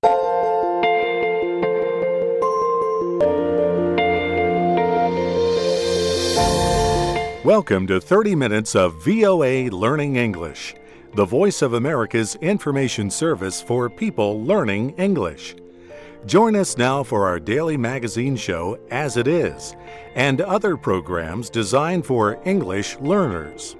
Welcome to 30 Minutes of VOA Learning English, the Voice of America's information service for people learning English. Join us now for our daily magazine show, As It Is, and other programs designed for English learners.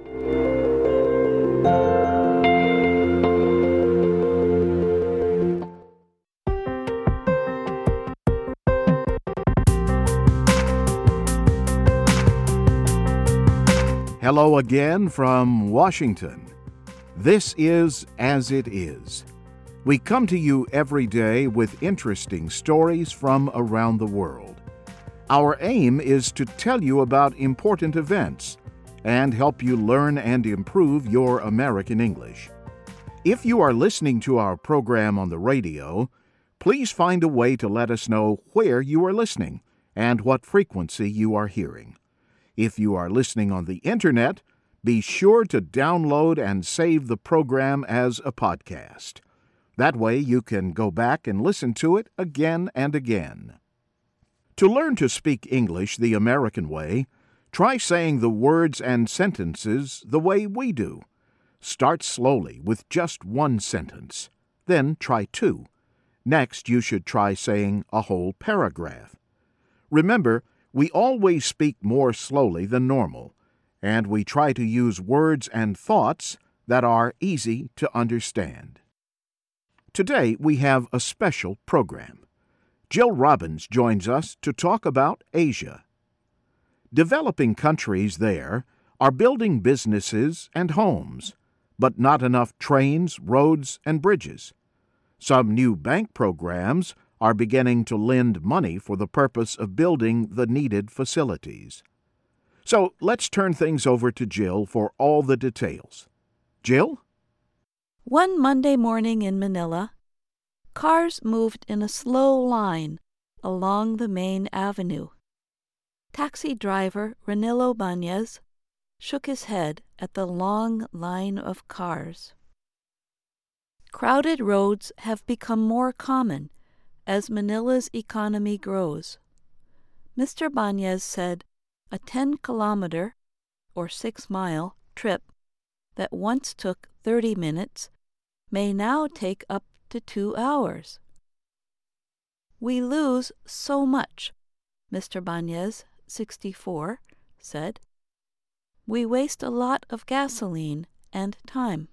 Hello again from Washington. This is As It Is. We come to you every day with interesting stories from around the world. Our aim is to tell you about important events and help you learn and improve your American English. If you are listening to our program on the radio, please find a way to let us know where you are listening and what frequency you are hearing. If you are listening on the Internet, be sure to download and save the program as a podcast. That way you can go back and listen to it again and again. To learn to speak English the American way, try saying the words and sentences the way we do. Start slowly with just one sentence. Then try two. Next, you should try saying a whole paragraph. Remember, we always speak more slowly than normal, and we try to use words and thoughts that are easy to understand. Today we have a special program. Jill Robbins joins us to talk about Asia. Developing countries there are building businesses and homes, but not enough trains, roads, and bridges. Some new bank programs are beginning to lend money for the purpose of building the needed facilities. So let's turn things over to Jill for all the details. Jill? One Monday morning in Manila, cars moved in a slow line along the main avenue. Taxi driver Ranilo Banez shook his head at the long line of cars. Crowded roads have become more common as Manila's economy grows. Mr. Banez said a 10-kilometer, or 6-mile, trip that once took 30 minutes may now take up to 2 hours. We lose so much, Mr. Banez, 64, said. We waste a lot of gasoline and time.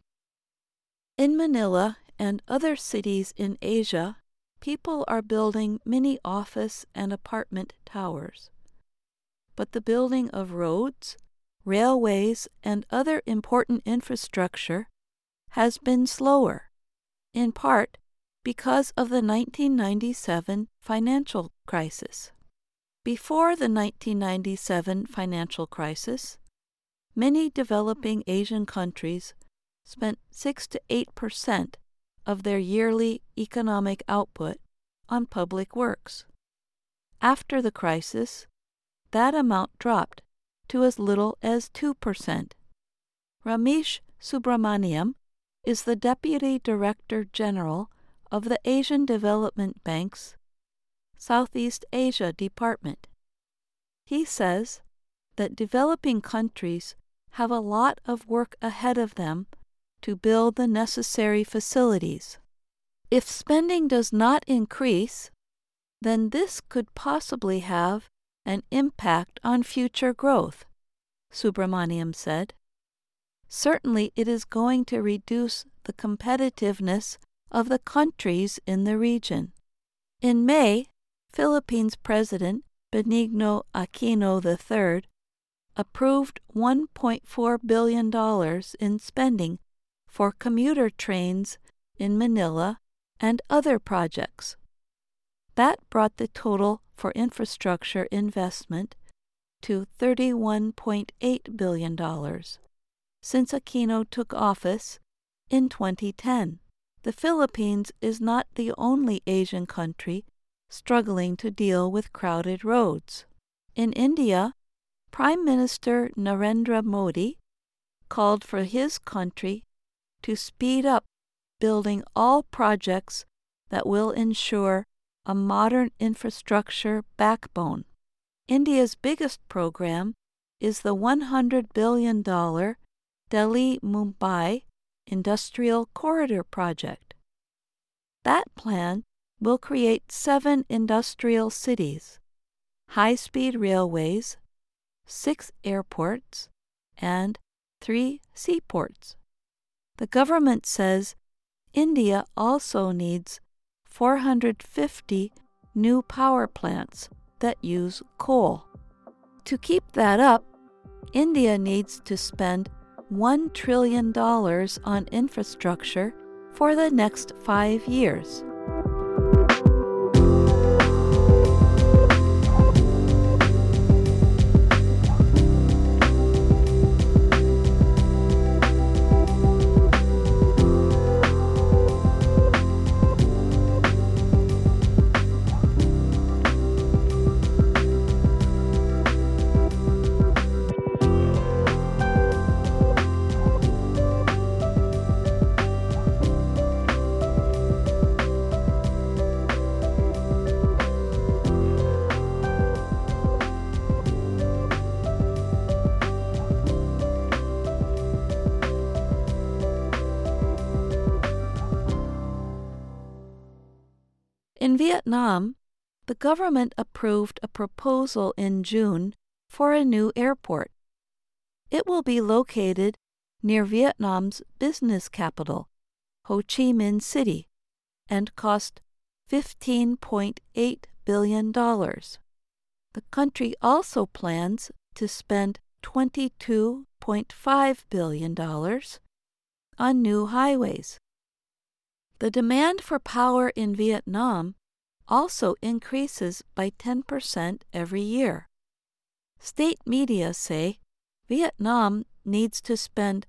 In Manila and other cities in Asia, people are building many office and apartment towers. But the building of roads, railways, and other important infrastructure has been slower, in part because of the 1997 financial crisis. Before the 1997 financial crisis, many developing Asian countries spent 6 to 8% of their yearly economic output on public works. After the crisis, that amount dropped to as little as 2%. Ramesh Subramaniam is the Deputy Director General of the Asian Development Bank's Southeast Asia Department. He says that developing countries have a lot of work ahead of them to build the necessary facilities. If spending does not increase, then this could possibly have an impact on future growth, Subramaniam said. Certainly it is going to reduce the competitiveness of the countries in the region. In May, Philippines President Benigno Aquino III approved $1.4 billion in spending for commuter trains in Manila and other projects. That brought the total for infrastructure investment to $31.8 billion since Aquino took office in 2010. The Philippines is not the only Asian country struggling to deal with crowded roads. In India, Prime Minister Narendra Modi called for his country to speed up building all projects that will ensure a modern infrastructure backbone. India's biggest program is the $100 billion Delhi-Mumbai Industrial Corridor Project. That plan will create 7 industrial cities, high-speed railways, 6 airports, and 3 seaports. The government says India also needs 450 new power plants that use coal. To keep that up, India needs to spend $1 trillion on infrastructure for the next 5 years. In Vietnam, the government approved a proposal in June for a new airport. It will be located near Vietnam's business capital, Ho Chi Minh City, and cost $15.8 billion. The country also plans to spend $22.5 billion on new highways. The demand for power in Vietnam also increases by 10% every year. State media say Vietnam needs to spend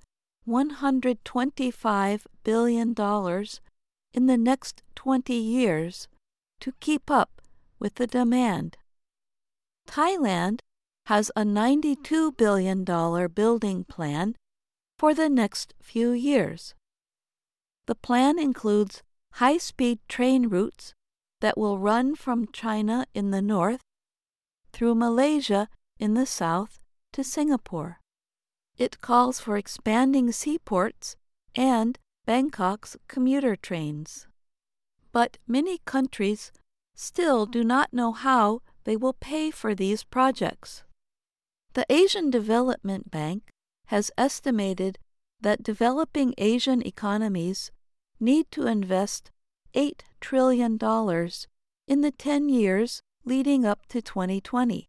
$125 billion in the next 20 years to keep up with the demand. Thailand has a $92 billion building plan for the next few years. The plan includes high-speed train routes that will run from China in the north through Malaysia in the south to Singapore. It calls for expanding seaports and Bangkok's commuter trains. But many countries still do not know how they will pay for these projects. The Asian Development Bank has estimated that developing Asian economies need to invest $8 trillion in the 10 years leading up to 2020.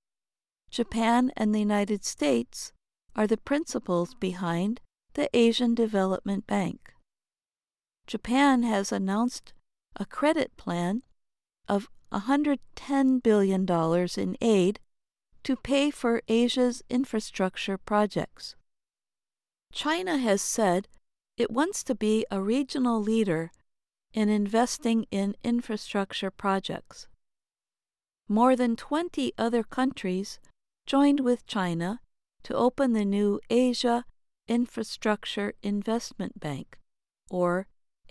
Japan and the United States are the principals behind the Asian Development Bank. Japan has announced a credit plan of $110 billion in aid to pay for Asia's infrastructure projects. China has said it wants to be a regional leader in investing in infrastructure projects. More than 20 other countries joined with China to open the new Asia Infrastructure Investment Bank, or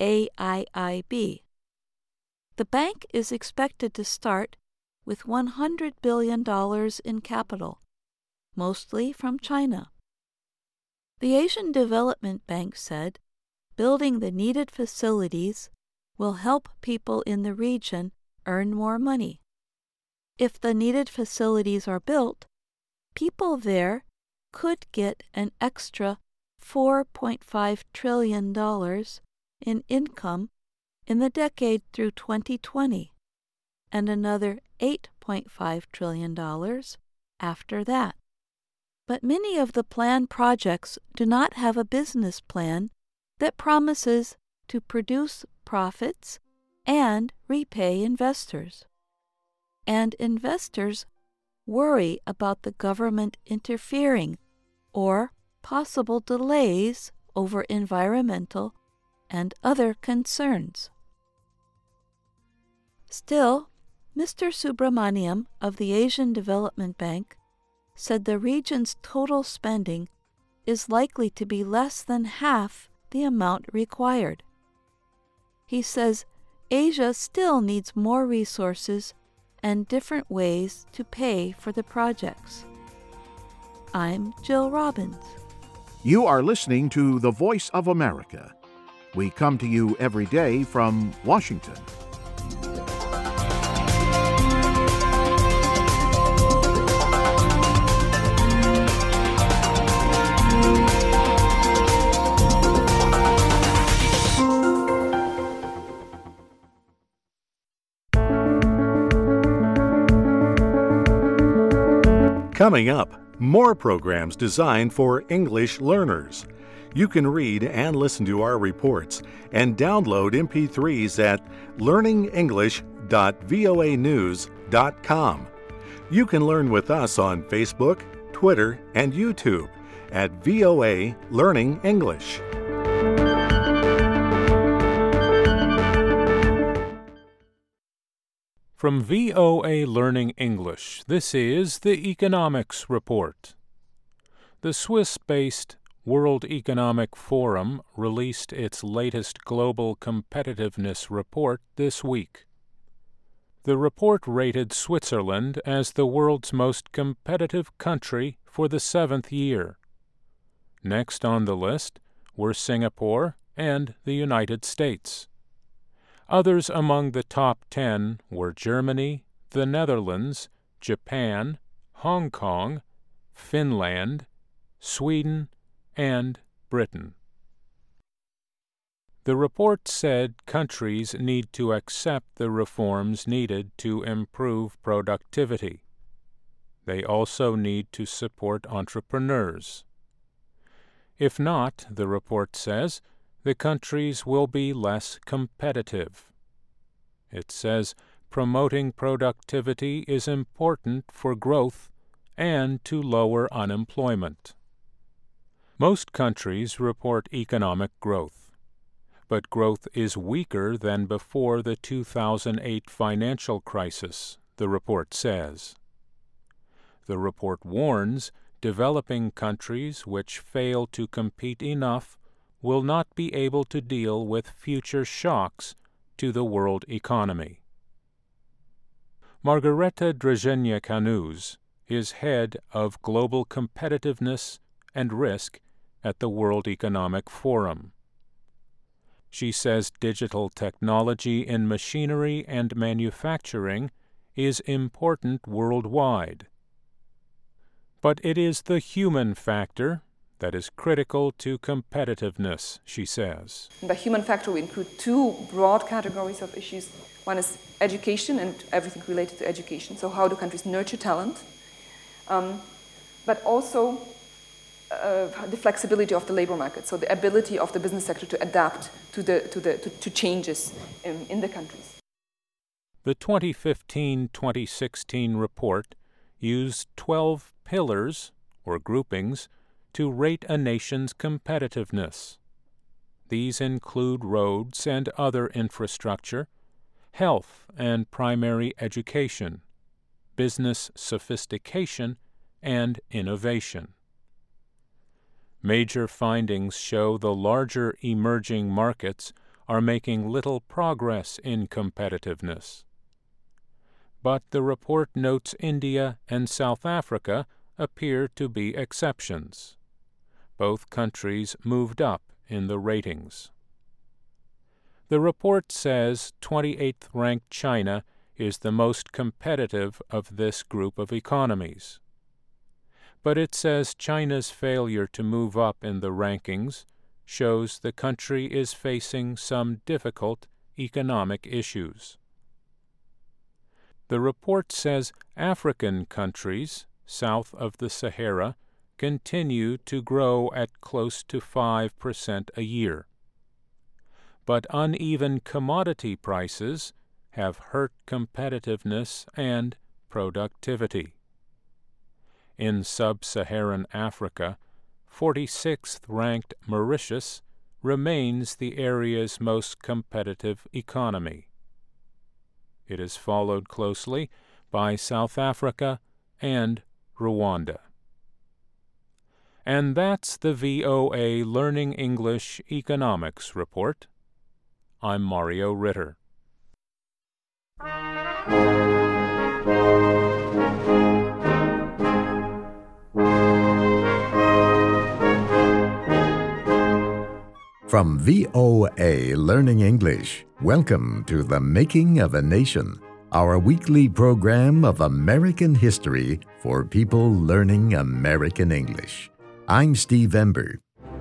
AIIB. The bank is expected to start with $100 billion in capital, mostly from China. The Asian Development Bank said building the needed facilities will help people in the region earn more money. If the needed facilities are built, people there could get an extra $4.5 trillion in income in the decade through 2020, and another $8.5 trillion after that. But many of the planned projects do not have a business plan that promises to produce profits and repay investors. And investors worry about the government interfering or possible delays over environmental and other concerns. Still, Mr. Subramaniam of the Asian Development Bank said the region's total spending is likely to be less than half the amount required. He says Asia still needs more resources and different ways to pay for the projects. I'm Jill Robbins. You are listening to The Voice of America. We come to you every day from Washington. Coming up, more programs designed for English learners. You can read and listen to our reports and download MP3s at learningenglish.voanews.com. You can learn with us on Facebook, Twitter, and YouTube at VOA Learning English. From VOA Learning English, this is the Economics Report. The Swiss-based World Economic Forum released its latest Global Competitiveness Report this week. The report rated Switzerland as the world's most competitive country for the 7th year. Next on the list were Singapore and the United States. Others among the top 10 were Germany, the Netherlands, Japan, Hong Kong, Finland, Sweden, and Britain. The report said countries need to accept the reforms needed to improve productivity. They also need to support entrepreneurs. If not, the report says, the countries will be less competitive. It says promoting productivity is important for growth and to lower unemployment. Most countries report economic growth, but growth is weaker than before the 2008 financial crisis, the report says. The report warns developing countries which fail to compete enough will not be able to deal with future shocks to the world economy. Margareta Drzezienia-Kanuz is head of Global Competitiveness and Risk at the World Economic Forum. She says digital technology in machinery and manufacturing is important worldwide. But it is the human factor that is critical to competitiveness, she says. By human factor, we include two broad categories of issues. One is education and everything related to education. So how do countries nurture talent? But also the flexibility of the labor market, so the ability of the business sector to adapt to changes in the countries. The 2015-2016 report used 12 pillars, or groupings, to rate a nation's competitiveness. These include roads and other infrastructure, health and primary education, business sophistication, and innovation. Major findings show the larger emerging markets are making little progress in competitiveness. But the report notes India and South Africa appear to be exceptions. Both countries moved up in the ratings. The report says 28th-ranked China is the most competitive of this group of economies. But it says China's failure to move up in the rankings shows the country is facing some difficult economic issues. The report says African countries south of the Sahara continue to grow at close to 5% a year. But uneven commodity prices have hurt competitiveness and productivity. In sub-Saharan Africa, 46th-ranked Mauritius remains the area's most competitive economy. It is followed closely by South Africa and Rwanda. And that's the VOA Learning English Economics Report. I'm Mario Ritter. From VOA Learning English, welcome to The Making of a Nation, our weekly program of American history for people learning American English. I'm Steve Ember.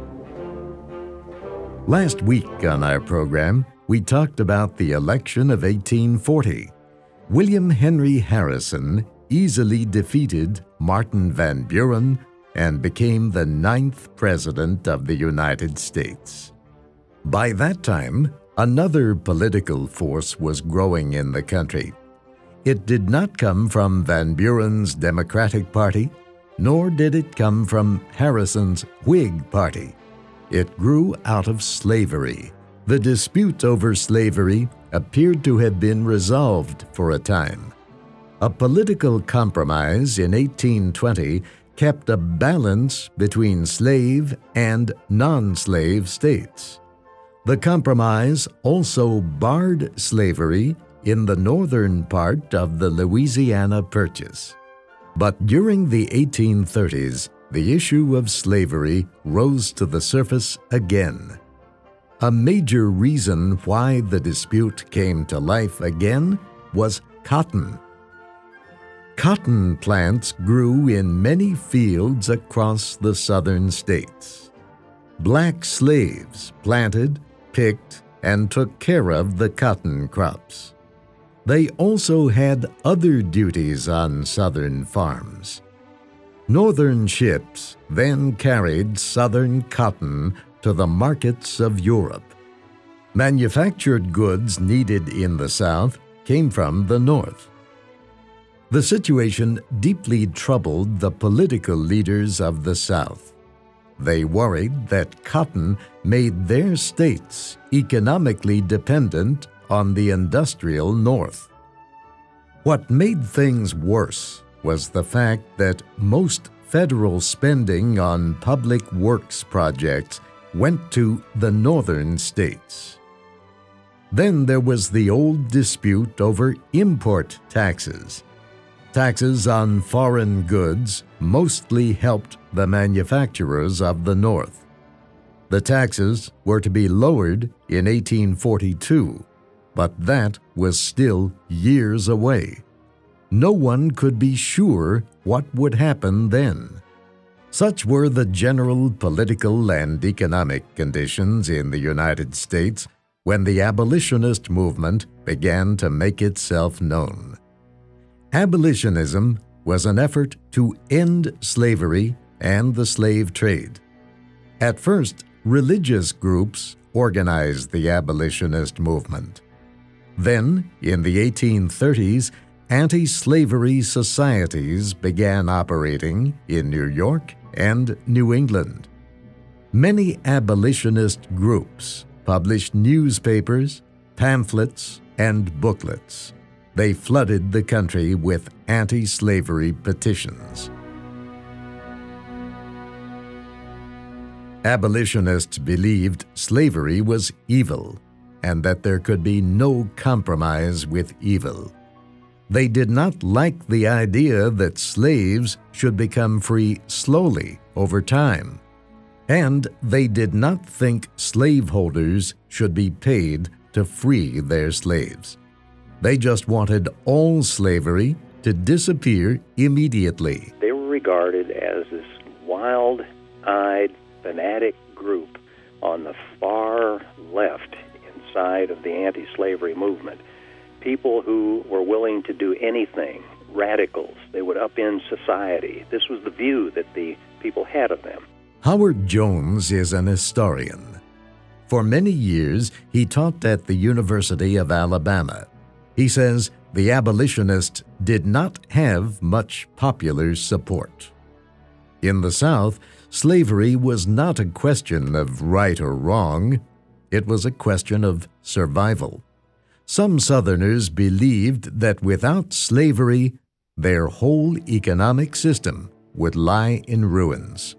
Last week on our program, we talked about the election of 1840. William Henry Harrison easily defeated Martin Van Buren and became the 9th President of the United States. By that time, another political force was growing in the country. It did not come from Van Buren's Democratic Party, nor did it come from Harrison's Whig Party. It grew out of slavery. The dispute over slavery appeared to have been resolved for a time. A political compromise in 1820 kept a balance between slave and non-slave states. The compromise also barred slavery in the northern part of the Louisiana Purchase. But during the 1830s, the issue of slavery rose to the surface again. A major reason why the dispute came to life again was cotton. Cotton plants grew in many fields across the southern states. Black slaves planted, picked, and took care of the cotton crops. They also had other duties on southern farms. Northern ships then carried southern cotton to the markets of Europe. Manufactured goods needed in the South came from the North. The situation deeply troubled the political leaders of the South. They worried that cotton made their states economically dependent on the industrial North. What made things worse was the fact that most federal spending on public works projects went to the northern states. Then there was the old dispute over import taxes. Taxes on foreign goods mostly helped the manufacturers of the North. The taxes were to be lowered in 1842, but that was still years away. No one could be sure what would happen then. Such were the general political and economic conditions in the United States when the abolitionist movement began to make itself known. Abolitionism was an effort to end slavery and the slave trade. At first, religious groups organized the abolitionist movement. Then, in the 1830s, anti-slavery societies began operating in New York and New England. Many abolitionist groups published newspapers, pamphlets, and booklets. They flooded the country with anti-slavery petitions. Abolitionists believed slavery was evil and that there could be no compromise with evil. They did not like the idea that slaves should become free slowly over time, and they did not think slaveholders should be paid to free their slaves. They just wanted all slavery to disappear immediately. They were regarded as this wild-eyed, fanatic group on the far left inside of the anti-slavery movement. People who were willing to do anything, radicals. They would upend society. This was the view that the people had of them. Howard Jones is an historian. For many years, he taught at the University of Alabama. He says the abolitionists did not have much popular support. In the South, slavery was not a question of right or wrong. It was a question of survival. Some Southerners believed that without slavery, their whole economic system would lie in ruins.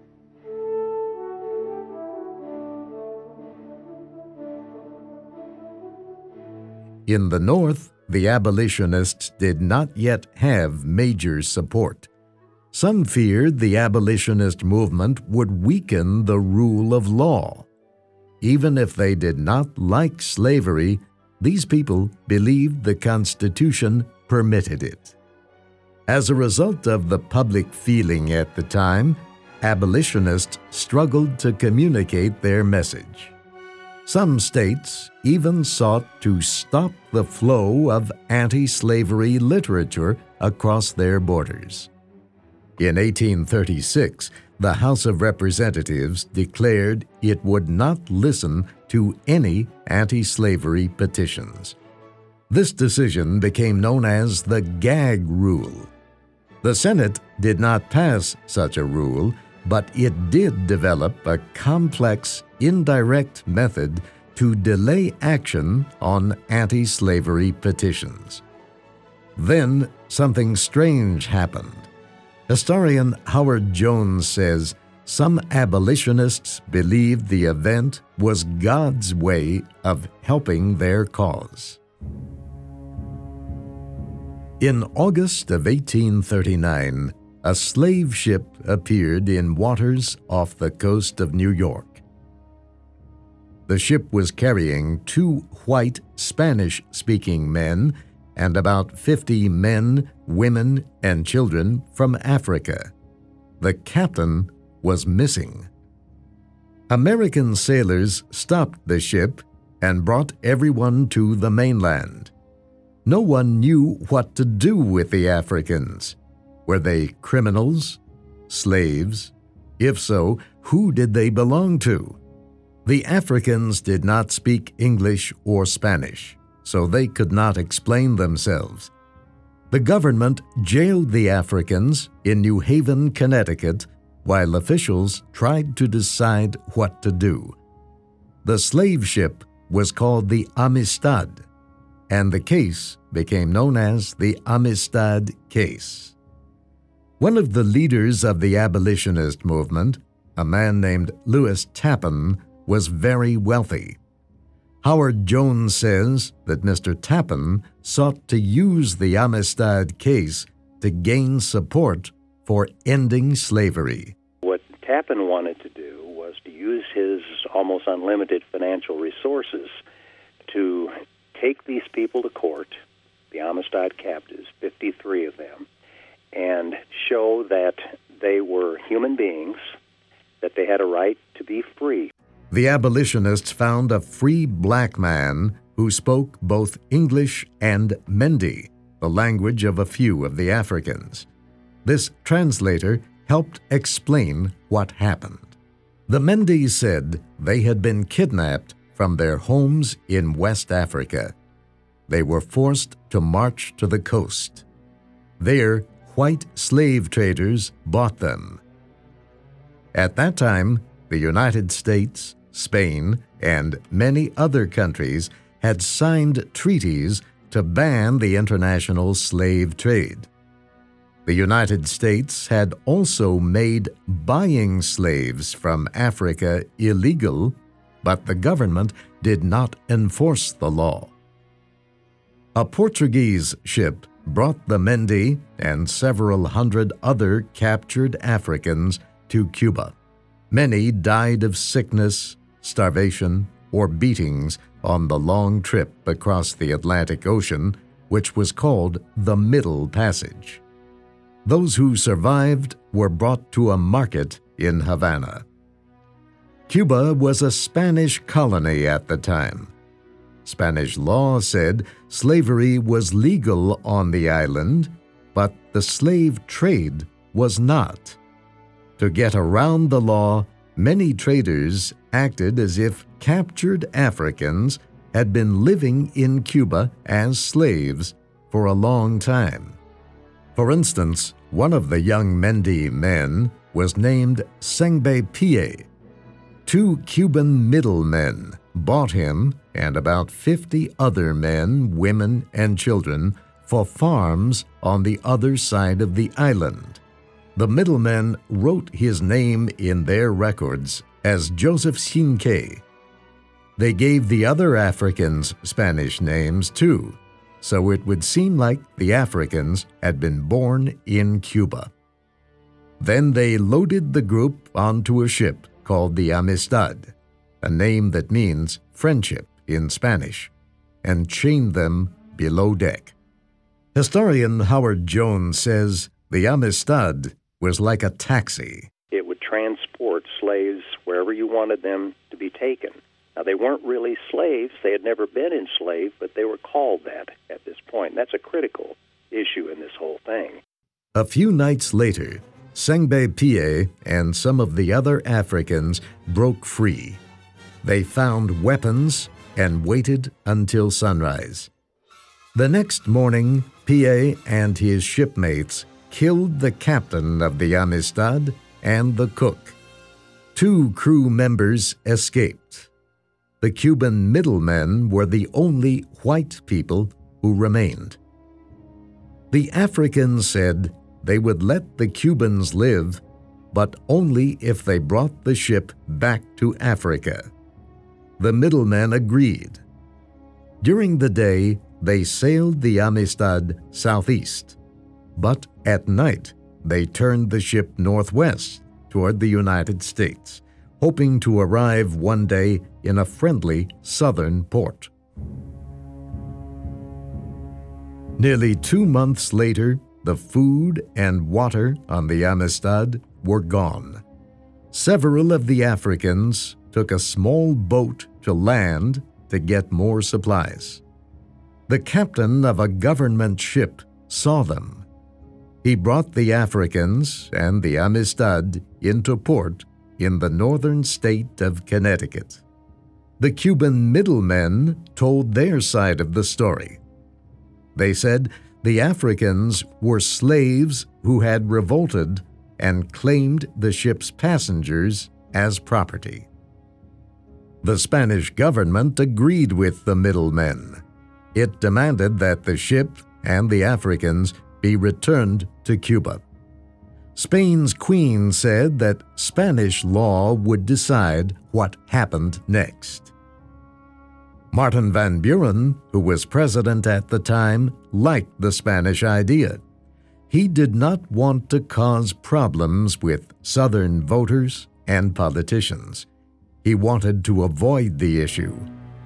In the North, the abolitionists did not yet have major support. Some feared the abolitionist movement would weaken the rule of law. even if they did not like slavery, these people believed the Constitution permitted it. As a result of the public feeling at the time, abolitionists struggled to communicate their message. Some states even sought to stop the flow of anti-slavery literature across their borders. In 1836, the House of Representatives declared it would not listen to any anti-slavery petitions. This decision became known as the Gag Rule. The Senate did not pass such a rule, but it did develop a complex, indirect method to delay action on anti-slavery petitions. Then something strange happened. Historian Howard Jones says some abolitionists believed the event was God's way of helping their cause. In August of 1839, a slave ship appeared in waters off the coast of New York. The ship was carrying 2 white Spanish-speaking men and about 50 men, women, and children from Africa. The captain was missing. American sailors stopped the ship and brought everyone to the mainland. No one knew what to do with the Africans. Were they criminals? Slaves? If so, who did they belong to? The Africans did not speak English or Spanish, so they could not explain themselves. The government jailed the Africans in New Haven, Connecticut, while officials tried to decide what to do. The slave ship was called the Amistad, and the case became known as the Amistad Case. One of the leaders of the abolitionist movement, a man named Lewis Tappan, was very wealthy. Howard Jones says that Mr. Tappan sought to use the Amistad Case to gain support for ending slavery. What Tappan wanted to do was to use his almost unlimited financial resources to take these people to court, the Amistad captives, 53 of them, and show that they were human beings, that they had a right to be free. The abolitionists found a free black man who spoke both English and Mende, the language of a few of the Africans. This translator helped explain what happened. The Mende said they had been kidnapped from their homes in West Africa. They were forced to march to the coast. There, white slave traders bought them. At that time, the United States, Spain, and many other countries had signed treaties to ban the international slave trade. The United States had also made buying slaves from Africa illegal, but the government did not enforce the law. A Portuguese ship brought the Mende and several hundred other captured Africans to Cuba. Many died of sickness, starvation, or beatings on the long trip across the Atlantic Ocean, which was called the Middle Passage. Those who survived were brought to a market in Havana. Cuba was a Spanish colony at the time. Spanish law said slavery was legal on the island, but the slave trade was not. To get around the law, many traders acted as if captured Africans had been living in Cuba as slaves for a long time. For instance, one of the young Mende men was named Sengbe Pie. 2 Cuban middlemen bought him and about 50 other men, women, and children for farms on the other side of the island. The middlemen wrote his name in their records as Joseph Cinque. They gave the other Africans Spanish names too, so it would seem like the Africans had been born in Cuba. Then they loaded the group onto a ship called the Amistad. a name that means friendship in Spanish, and chained them below deck. Historian Howard Jones says the Amistad was like a taxi. It would transport slaves wherever you wanted them to be taken. Now, they weren't really slaves. They had never been enslaved, but they were called that at this point. And that's a critical issue in this whole thing. A few nights later, Sengbe Pie and some of the other Africans broke free. They found weapons and waited until sunrise. The next morning, Pie and his shipmates killed the captain of the Amistad and the cook. 2 crew members escaped. The Cuban middlemen were the only white people who remained. The Africans said they would let the Cubans live, but only if they brought the ship back to Africa. The middlemen agreed. During the day, they sailed the Amistad southeast, but at night they turned the ship northwest toward the United States, hoping to arrive one day in a friendly southern port. Nearly 2 months later, the food and water on the Amistad were gone. Several of the Africans took a small boat to land to get more supplies. The captain of a government ship saw them. He brought the Africans and the Amistad into port in the northern state of Connecticut. The Cuban middlemen told their side of the story. They said the Africans were slaves who had revolted and claimed the ship's passengers as property. The Spanish government agreed with the middlemen. It demanded that the ship and the Africans be returned to Cuba. Spain's queen said that Spanish law would decide what happened next. Martin Van Buren, who was president at the time, liked the Spanish idea. He did not want to cause problems with Southern voters and politicians. He wanted to avoid the issue.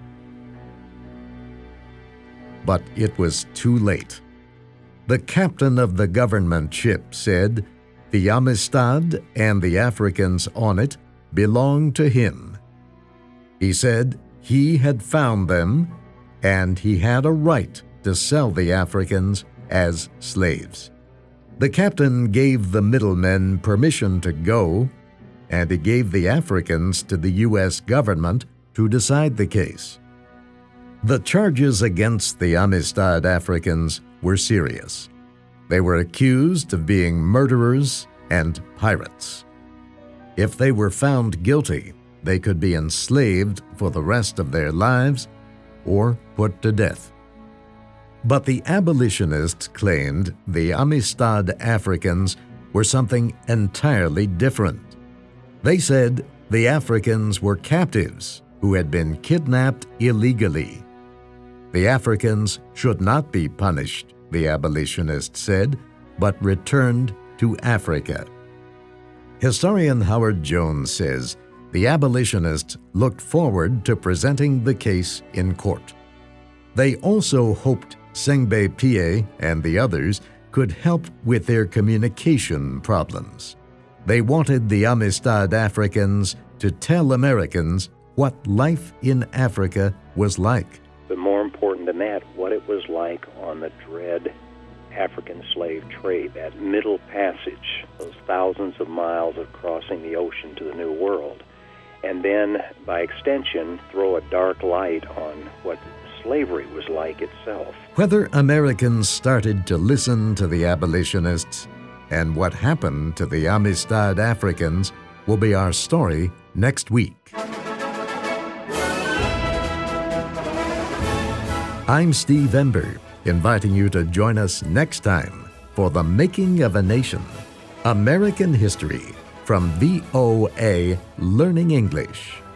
But it was too late. The captain of the government ship said the Amistad and the Africans on it belonged to him. He said he had found them and he had a right to sell the Africans as slaves. The captain gave the middlemen permission to go, and he gave the Africans to the U.S. government to decide the case. The charges against the Amistad Africans were serious. They were accused of being murderers and pirates. If they were found guilty, they could be enslaved for the rest of their lives or put to death. But the abolitionists claimed the Amistad Africans were something entirely different. They said the Africans were captives who had been kidnapped illegally. The Africans should not be punished, the abolitionists said, but returned to Africa. Historian Howard Jones says the abolitionists looked forward to presenting the case in court. They also hoped Sengbe Pie and the others could help with their communication problems. They wanted the Amistad Africans to tell Americans what life in Africa was like. But more important than that, what it was like on the dread African slave trade, that middle passage, those thousands of miles of crossing the ocean to the New World. And then, by extension, throw a dark light on what slavery was like itself. Whether Americans started to listen to the abolitionists and what happened to the Amistad Africans will be our story next week. I'm Steve Ember, inviting you to join us next time for The Making of a Nation, American History from VOA Learning English.